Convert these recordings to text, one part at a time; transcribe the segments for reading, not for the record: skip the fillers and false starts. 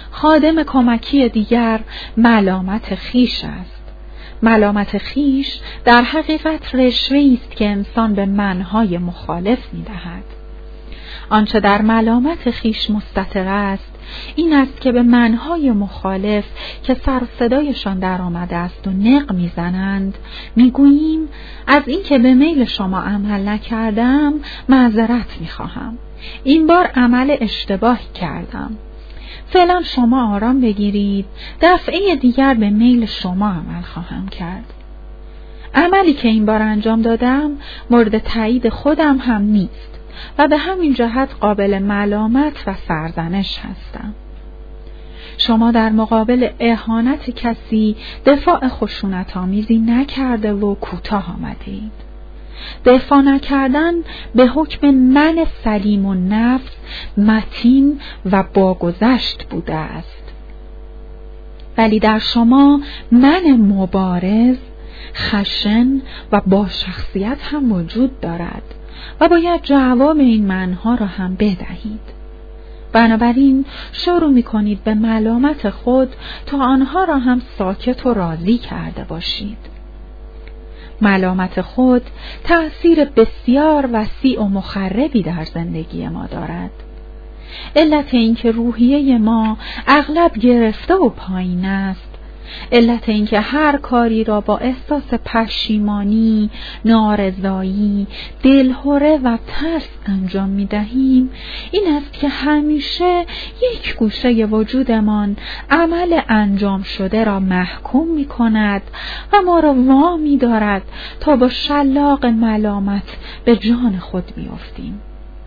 خادم کمکی دیگر ملامت خویش است. ملامت خویش در حقیقت رشوه‌ای است که انسان به منهای مخالف می‌دهد. آنچه در ملامت خویش مستتر است این است که به منهای مخالف که سر و صدایشان در آمده است و نق میزنند میگوییم از این که به میل شما عمل نکردم معذرت میخواهم. این بار عمل اشتباهی کردم. فعلا شما آرام بگیرید، دفعه دیگر به میل شما عمل خواهم کرد. عملی که این بار انجام دادم مورد تایید خودم هم نیست و به همین جهت قابل ملامت و سرزنش هستم. شما در مقابل اهانت کسی دفاع خشونت‌آمیزی نکرده و کوتاه آمدید. دفاع نکردن به حکم من سلیم النفس متین و باگذشت بوده است. ولی در شما من مبارز، خشن و با شخصیت هم وجود دارد و باید جواب این منها را هم بدهید. بنابراین شروع می‌کنید به ملامت خود تا آنها را هم ساکت و راضی کرده باشید. ملامت خود تأثیر بسیار وسیع و مخربی در زندگی ما دارد. علت این که روحیه ما اغلب گرفته و پایین است، علت این که هر کاری را با احساس پشیمانی، نارضایی، دلهره و ترس انجام می دهیم این است که همیشه یک گوشه وجودمان عمل انجام شده را محکوم می کند و ما را وامی دارد تا با شلاق ملامت به جان خود می افتیم.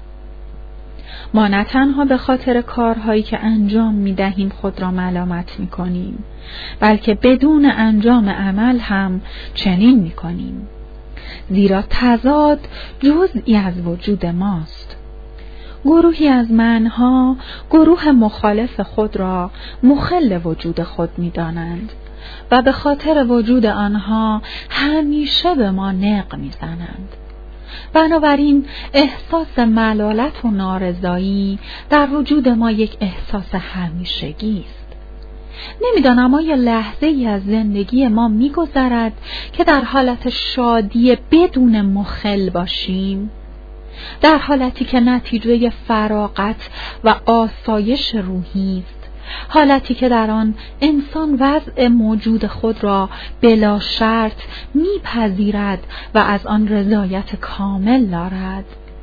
ما نه تنها به خاطر کارهایی که انجام می‌دهیم خود را ملامت می‌کنیم، بلکه بدون انجام عمل هم چنین می‌کنیم. زیرا تضاد جزئی از وجود ماست. گروهی از منها گروه مخالف خود را مخل وجود خود می‌دانند و به خاطر وجود آنها همیشه به ما نق می‌زنند. بنابراین احساس ملالت و نارضایی در وجود ما یک احساس همیشگی است. نمیدانم آیا لحظه ای از زندگی ما میگذرد که در حالت شادی بدون مخل باشیم؟ در حالتی که نتیجه فراغت و آسایش روحی است، حالتی که در آن انسان وضع موجود خود را بلا شرط میپذیرد و از آن رضایت کامل دارد.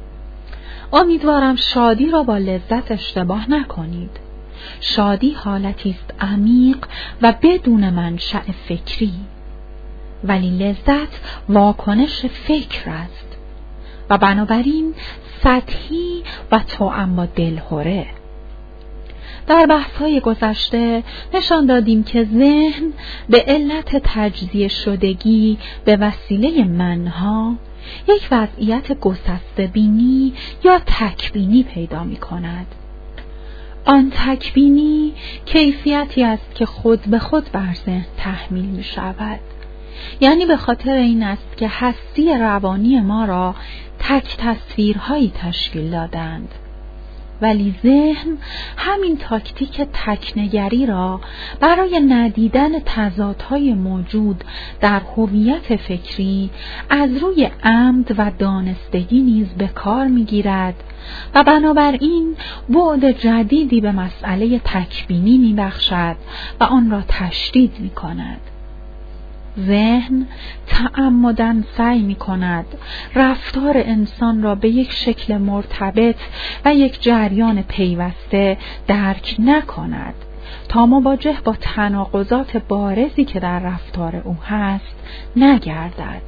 امیدوارم شادی را با لذت اشتباه نکنید. شادی حالتی است عمیق و بدون منشأ فکری، ولی لذت واکنش فکر است و بنابراین سطحی و توأم با دلهره. در بحث‌های گذشته نشان دادیم که ذهن به علت تجزیه شدگی به وسیله منها یک وضعیت گسسته بینی یا تکبینی پیدا می کند. آن تکبینی کیفیتی است که خود به خود بر ذهن تحمیل می شود. یعنی به خاطر این است که هستی روانی ما را تک تصویرهایی تشکیل دادند. ولی ذهن همین تاکتیک تکنگری را برای ندیدن تضادهای موجود در هویت فکری از روی عمد و دانستگی نیز به کار می‌گیرد و بنابراین بعد جدیدی به مسئله تکبینی می‌بخشد و آن را تشدید می‌کند. ذهن تعمداً سعی می‌کند رفتار انسان را به یک شکل مرتبط و یک جریان پیوسته درک نکند تا مواجه با تناقضات بارزی که در رفتار او هست نگردد.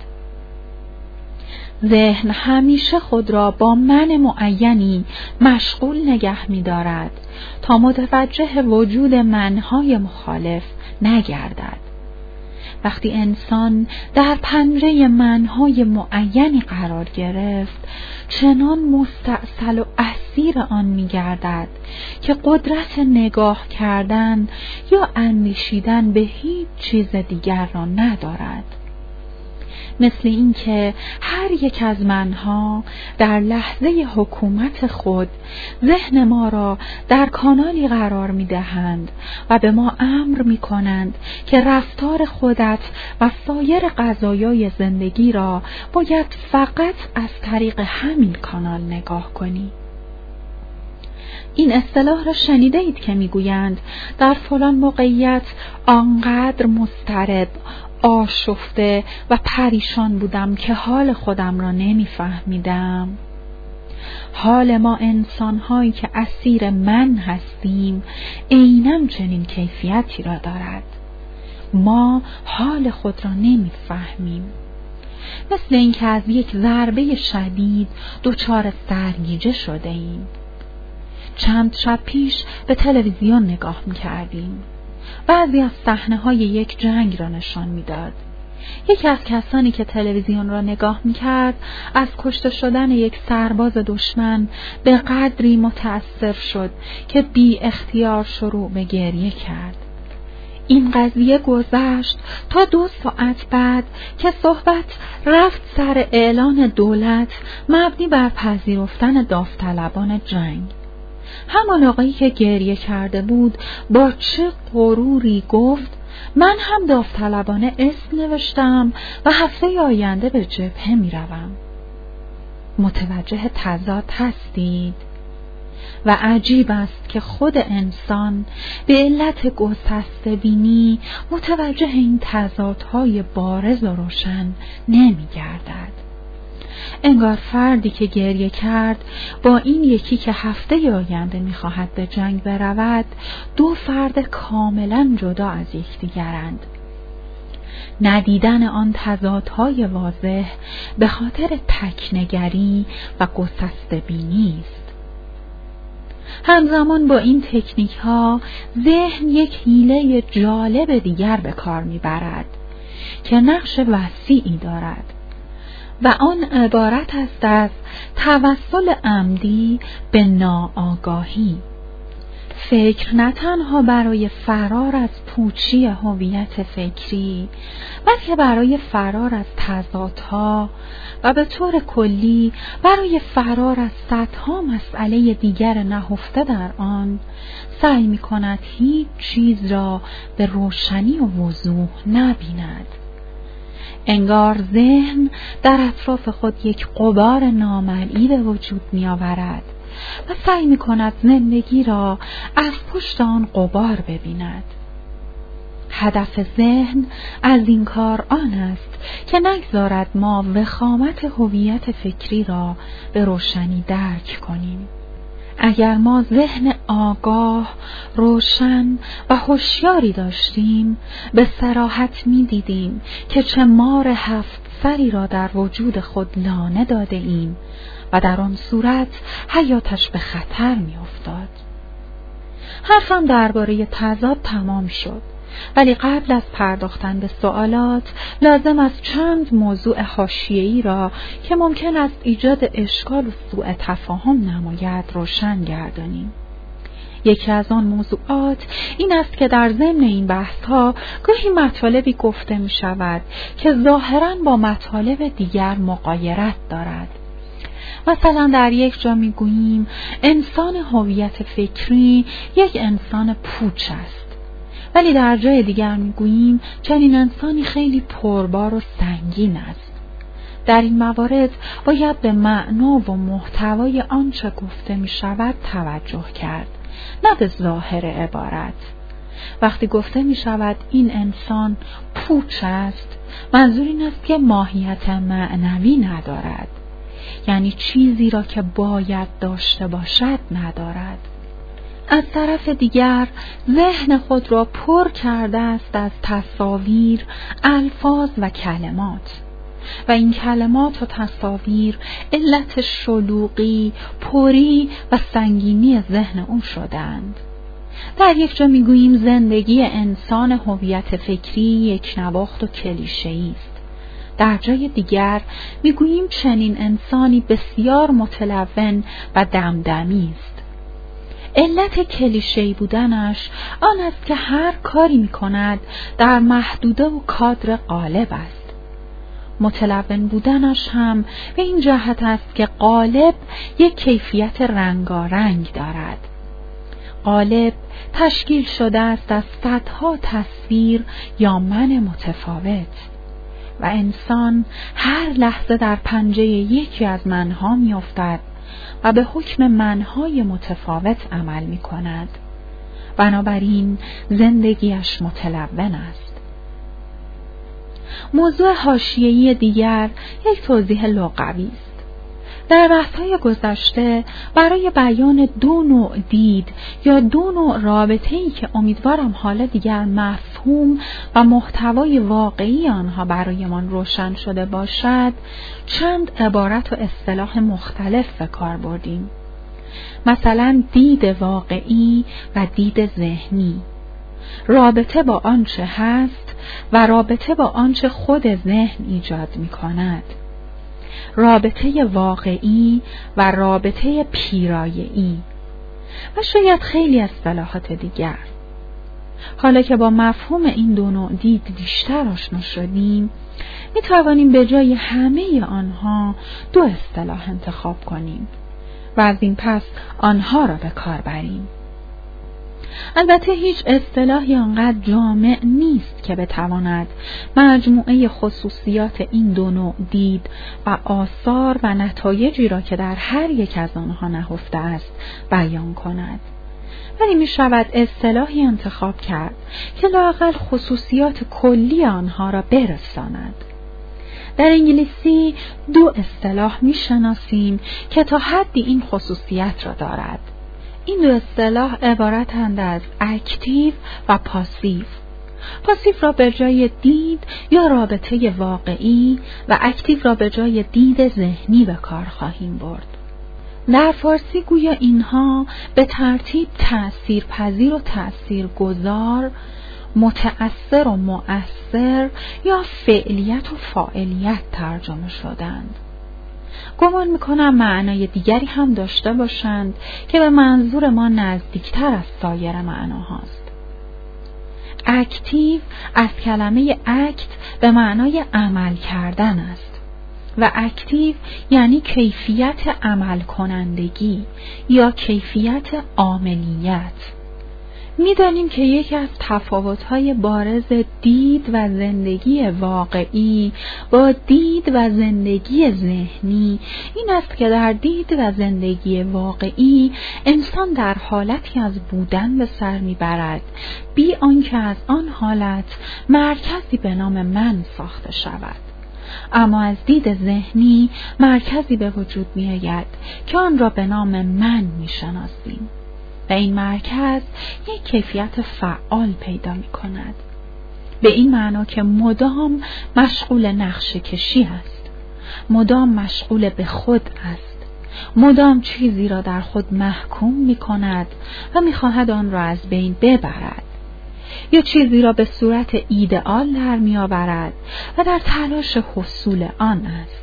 ذهن همیشه خود را با من معینی مشغول نگه می‌دارد تا متوجه وجود منهای مخالف نگردد. وقتی انسان در پنجره منهای معینی قرار گرفت، چنان مستأصل و اسیر آن می‌گردد که قدرت نگاه کردن یا اندیشیدن به هیچ چیز دیگر را ندارد. مثل اینکه هر یک از منها در لحظه حکومت خود ذهن ما را در کانالی قرار می‌دهند و به ما امر می‌کنند که رفتار خودت و سایر قضایای زندگی را باید فقط از طریق همین کانال نگاه کنی. این اصطلاح را شنیده اید که میگویند در فلان موقعیت آنقدر مضطرب، آشفته و پریشان بودم که حال خودم را نمیفهمیدم. حال ما انسان‌هایی که اسیر من هستیم عیناً چنین کیفیتی را دارد. ما حال خود را نمیفهمیم. مثل اینکه از یک ضربه شدید دچار سرگیجه شده ایم. چند شب پیش به تلویزیون نگاه می‌کردیم. بعضی از صحنه‌های یک جنگ را نشان می‌داد. یکی از کسانی که تلویزیون را نگاه می‌کرد از کشته شدن یک سرباز دشمن به قدری متأثر شد که بی اختیار شروع به گریه کرد. این قضیه گذشت تا 2 ساعت بعد که صحبت رفت سر اعلان دولت مبنی بر پذیرفتن داوطلبان جنگ. همان آقایی که گریه کرده بود با چه غروری گفت من هم داوطلبانه اسم نوشتم و هفته آینده به جبهه می روم. متوجه تضاد هستید؟ و عجیب است که خود انسان به علت گسسته بینی متوجه این تضادهای بارز و روشن نمی گردد. انگار فردی که گریه کرد با این یکی که هفته آینده می خواهد به جنگ برود 2 فرد کاملا جدا از یکدیگرند. ندیدن آن تضادهای واضح به خاطر تکنگری و گسسته بینی است. همزمان با این تکنیک ها ذهن یک حیله جالب دیگر به کار می برد که نقش وسیعی دارد و آن عبارت است از توسل عمدی به ناآگاهی. فکر نه تنها برای فرار از پوچی هویت فکری بلکه برای فرار از تضادها و به طور کلی برای فرار از صدها مسئله دیگر نهفته در آن سعی می کند هیچ چیز را به روشنی و وضوح نبیند. انگار ذهن در اطراف خود یک غبار نامرئی به وجود می آورد و سعی می کند زندگی را از پشت آن غبار ببیند. هدف ذهن از این کار آن است که نگذارد ما وخامت هویت فکری را به روشنی درک کنیم. اگر ما ذهن آگاه، روشن و هوشیاری داشتیم، به صراحت می دیدیم که چه مار 7 سری را در وجود خود لانه داده ایم و در آن صورت حیاتش به خطر می افتاد. حرفم درباره تضاد تمام شد، ولی قبل از پرداختن به سوالات لازم است چند موضوع حاشیه‌ای را که ممکن است ایجاد اشکال و سوء تفاهم نماید روشن گردانیم. یکی از آن موضوعات این است که در ضمن این بحث‌ها گاهی مطالبی گفته می شود که ظاهراً با مطالب دیگر مغایرت دارد. مثلا در یک جا می گوییم انسان هویت فکری یک انسان پوچ است، ولی در جای دیگر می گوییم چنین انسانی خیلی پربار و سنگین است. در این موارد باید به معنا و محتوای آنچه گفته می شود توجه کرد، نه به ظاهر عبارت. وقتی گفته می شود این انسان پوچ است، منظور این است که ماهیت معنوی ندارد، یعنی چیزی را که باید داشته باشد ندارد. از طرف دیگر ذهن خود را پر کرده است از تصاویر، الفاظ و کلمات و این کلمات و تصاویر علت شلوغی، پری و سنگینی ذهن او شدند. در یک جا میگوییم زندگی انسان هویت فکری یک نواخت و کلیشه‌ای است. در جای دیگر میگوییم چنین انسانی بسیار متلون و دمدمی است. علت کلیشه‌ای بودنش آن است که هر کاری میکند در محدوده و کادر غالب است. متلون بودنش هم به این جهت است که قالب یک کیفیت رنگارنگ دارد. قالب تشکیل شده است از صدها تصویر یا من متفاوت و انسان هر لحظه در پنجه یکی از منها می‌افتد و به حکم منهای متفاوت عمل می‌کند. بنابراین زندگیش متلون است. موضوع حاشیه‌ای دیگر یک توضیح لغوی است. در بحث‌های گذشته برای بیان دو نوع دید یا دو نوع رابطه‌ای که امیدوارم حالا دیگر مفهوم و محتوای واقعی آنها برایمان روشن شده باشد، چند عبارت و اصطلاح مختلف به کار بردیم. مثلا دید واقعی و دید ذهنی، رابطه با آنچه هست و رابطه با آنچه خود ذهن ایجاد می کند، رابطه واقعی و رابطه پیرایه‌ای و شاید خیلی اصطلاحات دیگر. حالا که با مفهوم این دو نوع دید بیشتر آشنا شدیم، می توانیم به جای همه آنها دو اصطلاح انتخاب کنیم و از این پس آنها را به کار بریم. البته هیچ اصطلاحی آنقدر جامع نیست که بتواند مجموعه خصوصیات این دو نوع دید و آثار و نتایجی را که در هر یک از آنها نهفته است بیان کند، ولی می شود اصطلاحی انتخاب کرد که لااقل خصوصیات کلی آنها را برساند. در انگلیسی دو اصطلاح می شناسیم که تا حدی این خصوصیت را دارد. این دو اصطلاح عبارتند از اکتیو و پاسیو. پاسیو را به جای دید یا رابطه واقعی و اکتیو را به جای دید ذهنی به کار خواهیم برد. در فارسی گویا اینها به ترتیب تأثیرپذیر و تأثیرگذار، متأثر و مؤثر یا فعلیت و فاعلیت ترجمه شدند. گمان میکنم معنای دیگری هم داشته باشند که به منظور ما نزدیکتر از سایر معناهاست. اکتیو از کلمه اکت به معنای عمل کردن است و اکتیو یعنی کیفیت عمل کنندگی یا کیفیت عاملیت. می‌دانیم که یکی از تفاوت‌های بارز دید و زندگی واقعی با دید و زندگی ذهنی این است که در دید و زندگی واقعی انسان در حالتی از بودن به سر می‌برد بی آنکه از آن حالت مرکزی به نام من ساخته شود. اما از دید ذهنی مرکزی به وجود می‌آید که آن را به نام من می‌شناسیم. و این مرکز یک کیفیت فعال پیدا می کند. به این معنا که مدام مشغول نقشه کشی است، مدام مشغول به خود است، مدام چیزی را در خود محکوم می کند و می خواهد آن را از بین ببرد، یا چیزی را به صورت ایدئال در می آورد و در تلاش حصول آن است.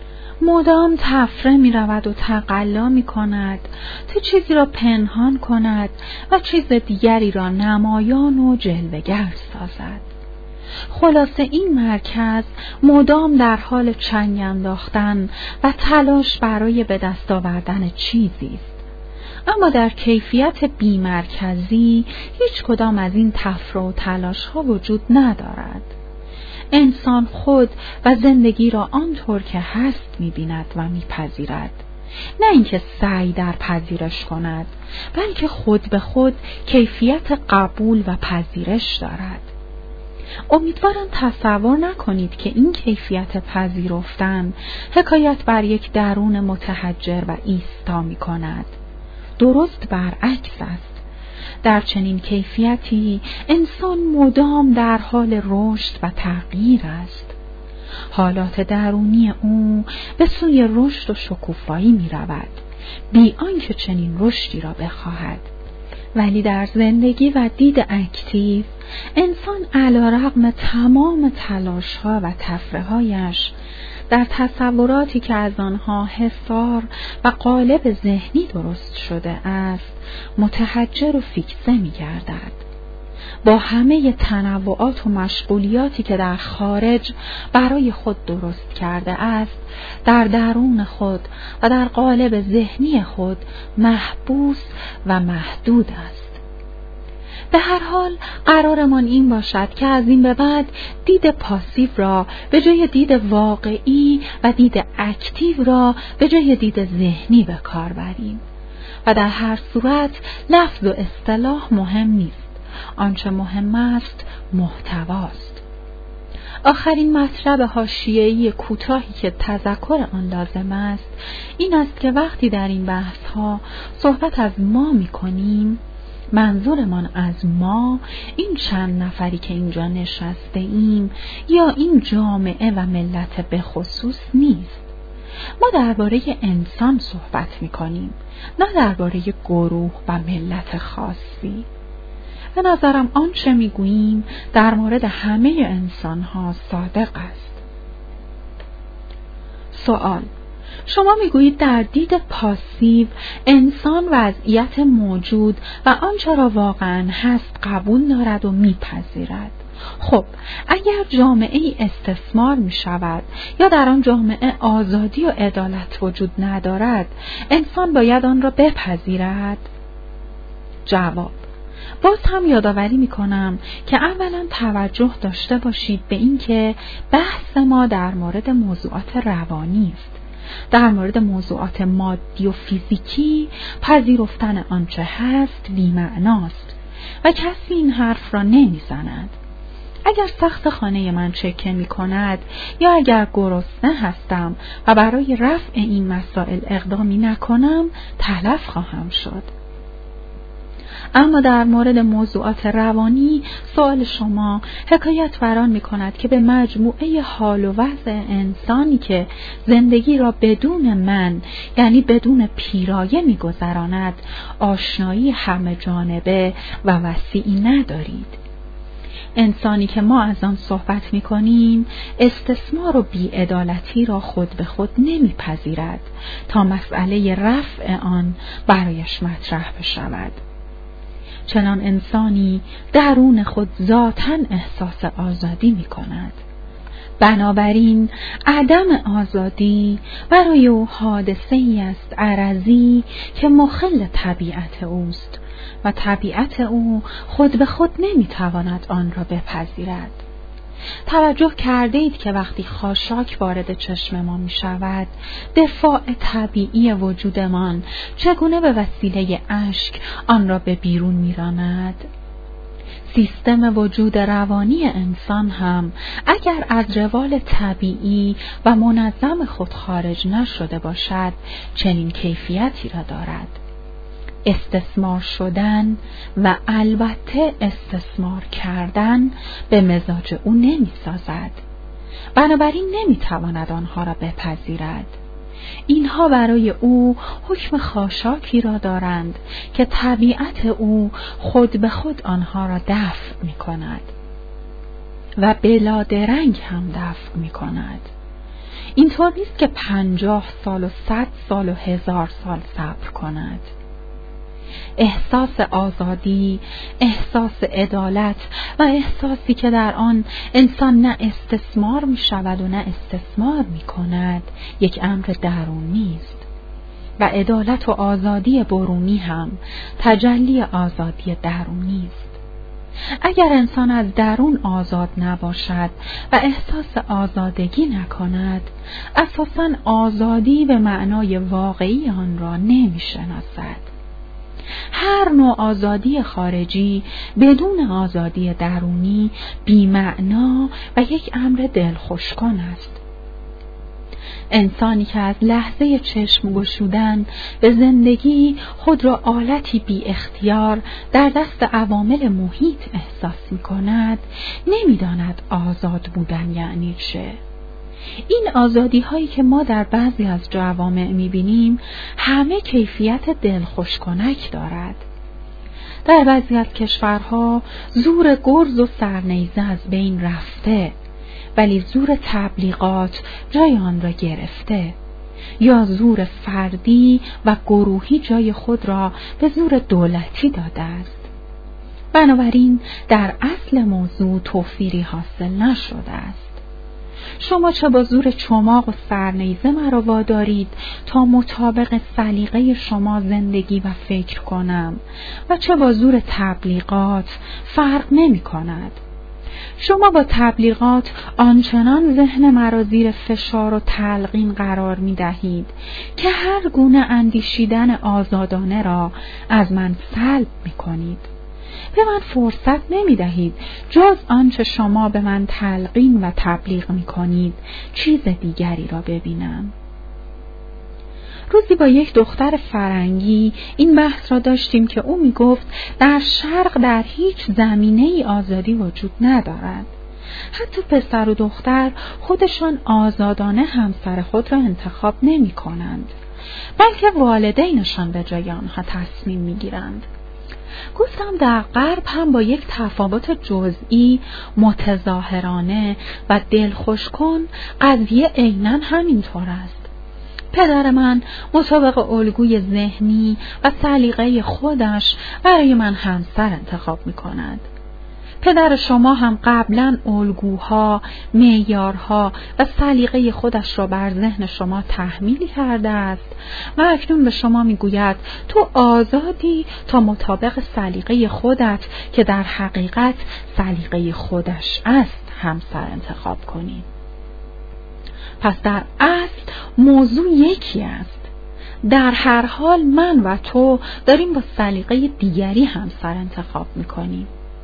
مدام تفره می رود و تقلا می کند تا چیزی را پنهان کند و چیز دیگری را نمایان و جلوه‌گر سازد. خلاصه این مرکز مدام در حال چنگ انداختن و تلاش برای به دست آوردن چیزی است. اما در کیفیت بی‌مرکزی هیچ کدام از این تفره و تلاش ها وجود ندارد. انسان خود و زندگی را آنطور که هست می‌بیند و می‌پذیرد، نه اینکه سعی در پذیرش کند، بلکه خود به خود کیفیت قبول و پذیرش دارد. امیدوارم تصور نکنید که این کیفیت پذیرفتن حکایت بر یک درون متحجر و ایستا می‌کند. درست برعکس است. در چنین کیفیتی انسان مدام در حال رشد و تغییر است. حالات درونی او به سوی رشد و شکوفایی می رود، بی آنکه چنین رشدی را بخواهد. ولی در زندگی و دید اکتیو انسان علی‌رغم تمام تلاش‌ها و تفره‌هایش در تصوراتی که از آنها حصار و قالب ذهنی درست شده است متحجر و فیکسه می گردد. با همه تنوعات و مشغولیاتی که در خارج برای خود درست کرده است، در درون خود و در قالب ذهنی خود محبوس و محدود است. به هر حال قرارمان این باشد که از این به بعد دید پاسیو را به جای دید واقعی و دید اکتیو را به جای دید ذهنی به کار بریم و در هر صورت لفظ و اصطلاح مهم نیست. آنچه مهم است محتواست. آخرین مطلب حاشیه‌ای کوتاهی که تذکر آن لازم است این است که وقتی در این بحث ها صحبت از ما می کنیم، منظورمان از ما این چند نفری که اینجا نشسته ایم یا این جامعه و ملت به خصوص نیست. ما درباره انسان صحبت می کنیم، نه درباره گروه و ملت خاصی. به نظرم آنچه میگوییم در مورد همه انسان ها صادق است. سوال: شما میگویید در دید پاسیو انسان وضعیت موجود و آنچه را واقعا هست قبول دارد و میپذیرد. خب اگر جامعه استثمار می شود یا در آن جامعه آزادی و عدالت وجود ندارد، انسان باید آن را بپذیرد؟ جواب: باز هم یادآوری می‌کنم که اولا توجه داشته باشید به این که بحث ما در مورد موضوعات روانی است. در مورد موضوعات مادی و فیزیکی پذیرفتن آنچه هست بی‌معناست و کسی این حرف را نمی‌زند. اگر سقف خانه من چکه می‌کند یا اگر گرسنه هستم و برای رفع این مسائل اقدامی نکنم تلف خواهم شد. اما در مورد موضوعات روانی سوال شما حکایت بران می کند که به مجموعه حال و وضع انسانی که زندگی را بدون من یعنی بدون پیرایه می گذراند آشنایی همه جانبه و وسیعی ندارید. انسانی که ما از آن صحبت می کنیم استثمار و بی‌عدالتی را خود به خود نمی پذیرد تا مسئله رفع آن برایش مطرح بشود. چنان انسانی درون خود ذاتاً احساس آزادی می کند. بنابراین عدم آزادی برای او حادثه‌ای است عرضی که مخل طبیعت اوست و طبیعت او خود به خود نمی تواند آن را بپذیرد. توجه کرده اید که وقتی خاشاک وارد چشم ما می شود دفاع طبیعی وجودمان چگونه به وسیله اشک آن را به بیرون می راند؟ سیستم وجود روانی انسان هم اگر از روال طبیعی و منظم خود خارج نشده باشد چنین کیفیتی را دارد: استثمار شدن و البته استثمار کردن به مزاج او نمی سازد. بنابراین نمی تواند آنها را بپذیرد. اینها برای او حکم خاشاکی را دارند که طبیعت او خود به خود آنها را دفع می کند و بلا درنگ هم دفع می کند. اینطور نیست که 50 سال و 100 سال و 1000 سال صبر کند. احساس آزادی، احساس عدالت و احساسی که در آن انسان نه استثمار می شود و نه استثمار می کند یک امر درونی است و عدالت و آزادی برونی هم تجلی آزادی درونی است. اگر انسان از درون آزاد نباشد و احساس آزادگی نکند اساساً آزادی به معنای واقعی آن را نمی شناسد. هر نوع آزادی خارجی بدون آزادی درونی بی‌معنا و یک امر دلخوشکن است. انسانی که از لحظه چشم گشودن به زندگی خود را آلتی بی اختیار در دست عوامل محیط احساس می کند نمی داند آزاد بودن یعنی چه. این آزادی هایی که ما در بعضی از جوامع می بینیم همه کیفیت دلخوش کنک دارد. در بعضی از کشورها زور گرز و سرنیزه از بین رفته ولی زور تبلیغات جای آن را گرفته یا زور فردی و گروهی جای خود را به زور دولتی داده است. بنابراین در اصل موضوع توفیری حاصل نشده است. شما چه با زور چماق و سرنیزه مرا وادارید تا مطابق سلیقه شما زندگی و فکر کنم و چه با زور تبلیغات فرق نمی کند. شما با تبلیغات آنچنان ذهن مرا زیر فشار و تلقین قرار می دهید که هر گونه اندیشیدن آزادانه را از من سلب می کنید. به من فرصت نمی دهید جز آنچه شما به من تلقین و تبلیغ می کنید چیز دیگری را ببینم. روزی با یک دختر فرنگی این بحث را داشتیم که او می گفت در شرق در هیچ زمینه‌ای آزادی وجود ندارد. حتی پسر و دختر خودشان آزادانه همسر خود را انتخاب نمی کنند، بلکه والدینشان به جای آنها تصمیم می گیرند. گفتم در غرب هم با یک تفاوت جزئی متظاهرانه و دلخوش کن قضیه عیناً همینطور است. پدر من مطابق الگوی ذهنی و سلیقه خودش برای من همسر انتخاب می کند. پدر شما هم قبلا الگوها، معیارها و سلیقه خودش را بر ذهن شما تحمیل کرده است و اکنون به شما می گوید تو آزادی تا مطابق سلیقه خودت که در حقیقت سلیقه خودش است همسر انتخاب کنی. پس در اصل موضوع یکی است. در هر حال من و تو داریم با سلیقه دیگری همسر انتخاب می‌کنیم.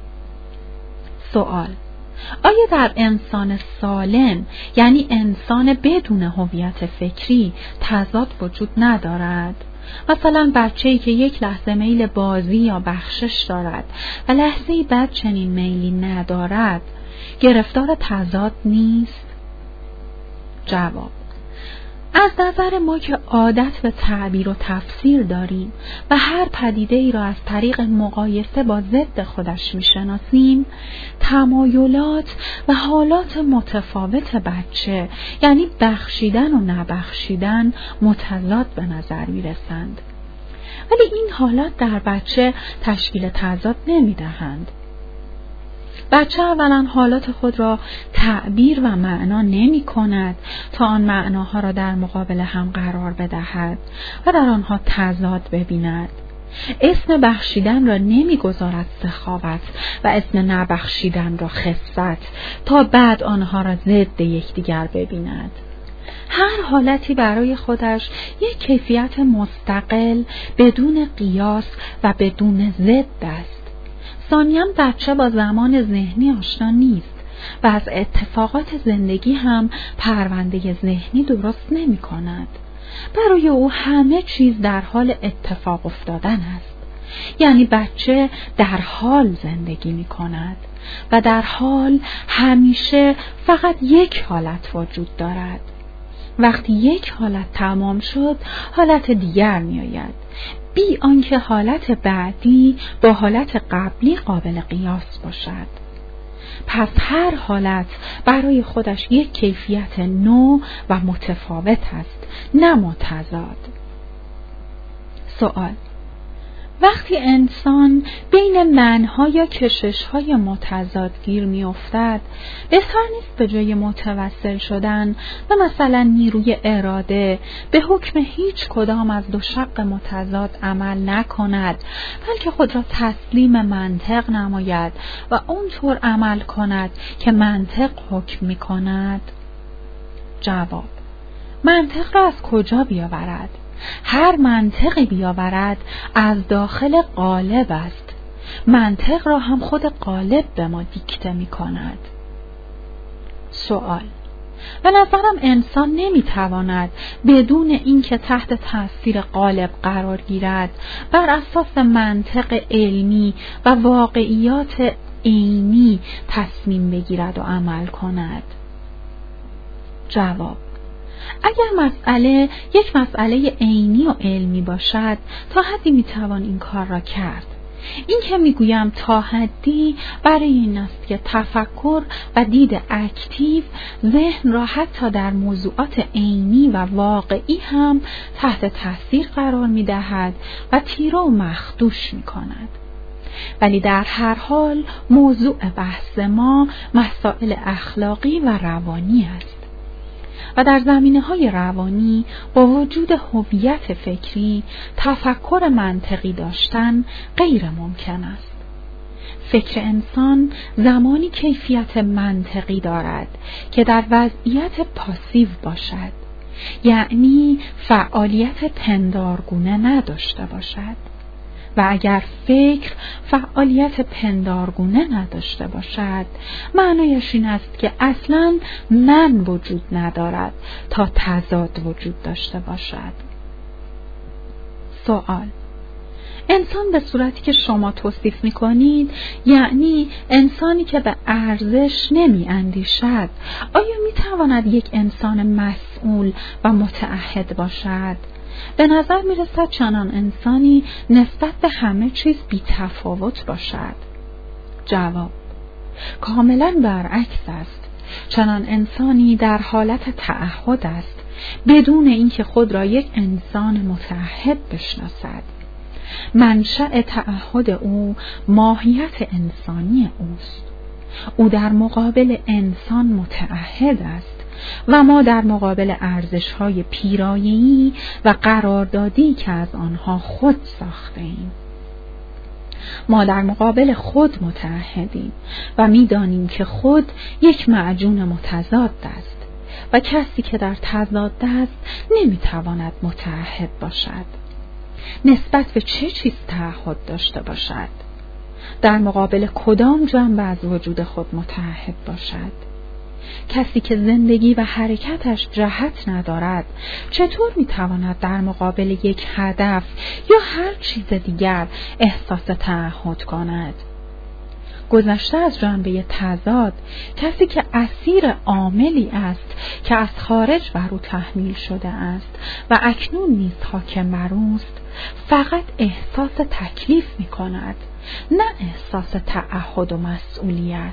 سوال: آیا در انسان سالم، یعنی انسان بدون هویت فکری، تضاد وجود ندارد؟ مثلا بچه‌ای که یک لحظه میل بازی یا بخشش دارد و لحظه‌ای بعد چنین میلی ندارد، گرفتار تضاد نیست؟ جواب: از نظر ما که عادت به تعبیر و تفسیر داریم و هر پدیده ای را از طریق مقایسه با ضد خودش میشناسیم، تمایلات و حالات متفاوت بچه، یعنی بخشیدن و نبخشیدن، متضاد به نظر میرسند. ولی این حالات در بچه تشکیل تضاد نمیدهند. بچه اولا حالات خود را تعبیر و معنا نمی کند تا آن معناها را در مقابل هم قرار بدهد و در آنها تضاد ببیند. اسم بخشیدن را نمی گذارد سخاوت و اسم نبخشیدن را خست تا بعد آنها را ضد یکدیگر ببیند. هر حالتی برای خودش یک کیفیت مستقل بدون قیاس و بدون ضد است. ثانیاً بچه با زمان ذهنی آشنا نیست و از اتفاقات زندگی هم پرونده ذهنی درست نمی کند. برای او همه چیز در حال اتفاق افتادن است. یعنی بچه در حال زندگی می کند و در حال همیشه فقط یک حالت وجود دارد. وقتی یک حالت تمام شد، حالت دیگر می آید، بی آنکه حالت بعدی با حالت قبلی قابل قیاس باشد. پس هر حالت برای خودش یک کیفیت نو و متفاوت است، نه متضاد. سوال: وقتی انسان بین منها یا کشش‌های متضاد گیر می‌افتد، بهتر نیست به جای متوسل شدن و مثلا نیروی اراده به حکم هیچ کدام از دو شق متضاد عمل نکند، بلکه خود را تسلیم منطق نماید و اونطور عمل کند که منطق حکم می‌کند؟ جواب: منطق را از کجا بیاورد؟ هر منطقی بیاورد از داخل قالب است. منطق را هم خود قالب به ما دیکته می کند. سوال: به نظرم انسان نمی تواند بدون اینکه تحت تاثیر قالب قرار گیرد بر اساس منطق علمی و واقعیات عینی تصمیم بگیرد و عمل کند. جواب: اگر مسئله یک مسئله عینی و علمی باشد، تا حدی میتوان این کار را کرد. این که میگویم تا حدی برای این است که تفکر و دید اکتیو ذهن را حتی در موضوعات عینی و واقعی هم تحت تاثیر قرار میدهد و تیره و مخدوش میکند. ولی در هر حال موضوع بحث ما مسائل اخلاقی و روانی است و در زمینه‌های روانی با وجود هویت فکری تفکر منطقی داشتن غیر ممکن است. فکر انسان زمانی کیفیت منطقی دارد که در وضعیت پاسیو باشد، یعنی فعالیت پندارگونه نداشته باشد. و اگر فکر فعالیت پندارگونه نداشته باشد، معنایش این است که اصلاً من وجود ندارد تا تضاد وجود داشته باشد. سوال: انسان به صورتی که شما توصیف می‌کنید، یعنی انسانی که به ارزش نمی‌اندیشد، آیا می‌تواند یک انسان مسئول و متعهد باشد؟ به نظر می‌رسد چنان انسانی نسبت به همه چیز بی‌تفاوت باشد. جواب: کاملاً برعکس است. چنان انسانی در حالت تعهد است، بدون اینکه خود را یک انسان متعهد بشناسد. منشأ تعهد او ماهیت انسانی اوست. او در مقابل انسان متعهد است و ما در مقابل ارزش‌های پیرایه‌ای و قراردادی که از آنها خود ساخته‌ایم. ما در مقابل خود متعهدیم و می‌دانیم که خود یک معجون متضاد است و کسی که در تضاد است نمی‌تواند متعهد باشد. نسبت به چه چیز تعهد داشته باشد؟ در مقابل کدام جنبه از وجود خود متعهد باشد؟ کسی که زندگی و حرکتش جهت ندارد چطور میتواند در مقابل یک هدف یا هر چیز دیگر احساس تعهد کند؟ گذشته از جنبه تضاد، کسی که اسیر عاملی است که از خارج بر او تحمیل شده است و اکنون نیز حاکم بر اوست، فقط احساس تکلیف می کند، نه احساس تعهد و مسئولیت.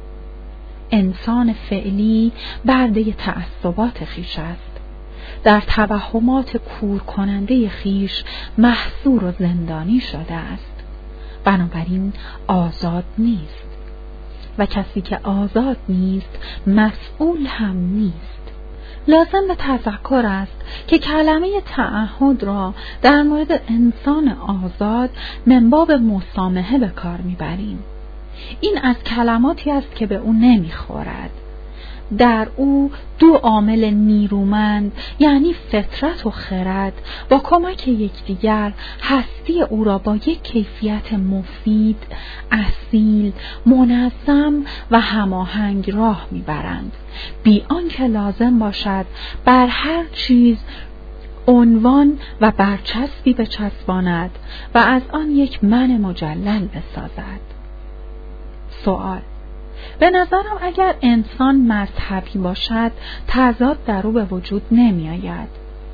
انسان فعلی برده تعصبات خویش است. در توهمات کور کننده خویش محصور و زندانی شده است. بنابراین آزاد نیست و کسی که آزاد نیست مسئول هم نیست. لازم به تذکر است که کلمه تعهد را در مورد انسان آزاد من باب مسامحه به کار میبریم. این از کلماتی است که به او نمیخورد. در او دو عامل نیرومند، یعنی فطرت و خرد، با کمک یکدیگر هستی او را با یک کیفیت مفید، اصیل، منظم و هماهنگ راه میبرند، بی آنکه لازم باشد بر هر چیز عنوان و برچسبی بچسباند و از آن یک من مجلل بسازد. سوال: به نظرم اگر انسان مذهبی باشد تضاد در او به وجود نمی آید.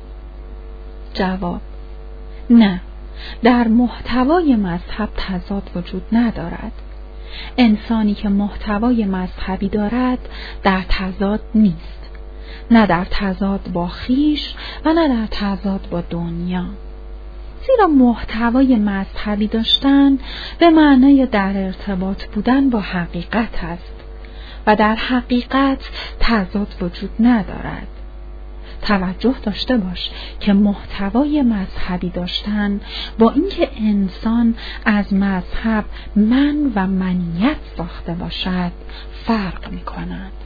جواب: نه، در محتوای مذهب تضاد وجود ندارد. انسانی که محتوای مذهبی دارد در تضاد نیست، نه در تضاد با خویش و نه در تضاد با دنیا. زیرا محتوای مذهبی داشتن به معنای در ارتباط بودن با حقیقت است و در حقیقت تضاد وجود ندارد. توجه داشته باش که محتوای مذهبی داشتن با اینکه انسان از مذهب من و منیت ساخته باشد فرق می کند.